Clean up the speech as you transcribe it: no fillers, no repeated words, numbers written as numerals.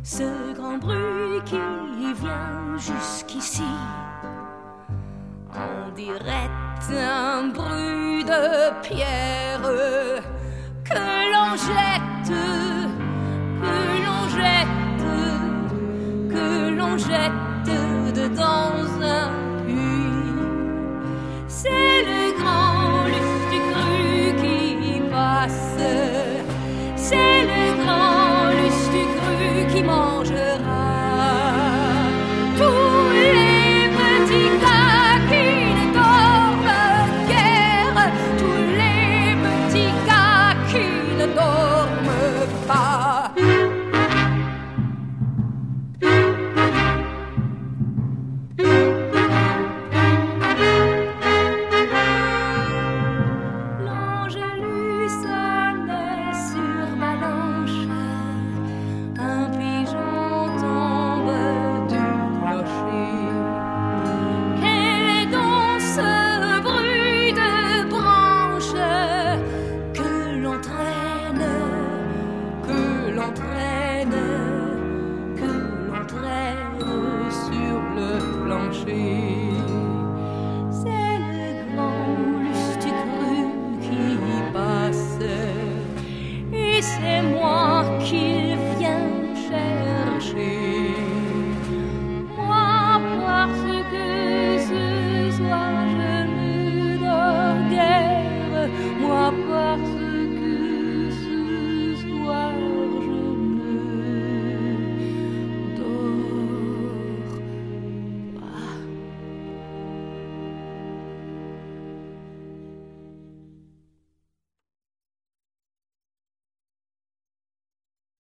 ce grand bruit qui vient jusqu'ici. On dirait un bruit de pierre que l'on jette, que l'on jette, que l'on jette dans un puits. C'est le grand Lustucru qui passe, c'est le grand Lustucru qui mangera tous les petits gars qui ne dorment guère, tous les petits gars qui ne dorment pas. L'Angélus sonnait sur Malanche, un pigeon tombe du clocher. Quel est donc ce bruit de branches que l'on traîne, que l'on traîne, que l'on traîne sur le plancher?